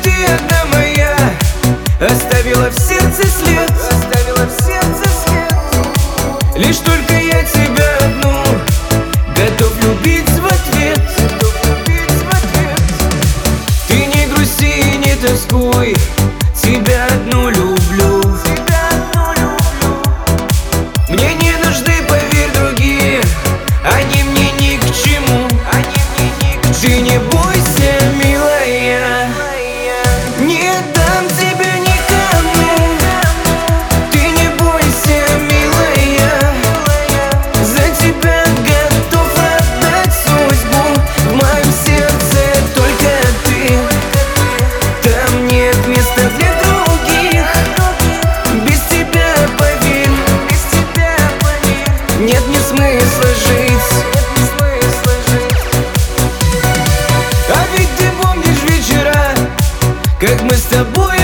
ты одна моя, оставила в сердце след, оставила в сердце след. Лишь только я тебя одну готов любить в ответ, готов любить в ответ. Ты не грусти, не тоскуй, тебя одну люблю, тебя одну люблю. Мне не нужны, поверь, другие, они мне ни к чему, они мне ни к чему. Ты не бойся, милая, не дам тебя никому. Ты не бойся, милая, за тебя готов отдать судьбу. В моем сердце только ты, там нет места для других. Без тебя, поверь, без тебя, поверь, нет ни смысла жить, нет ни смысла жить. А ведь ты помнишь вечера, как мы с тобой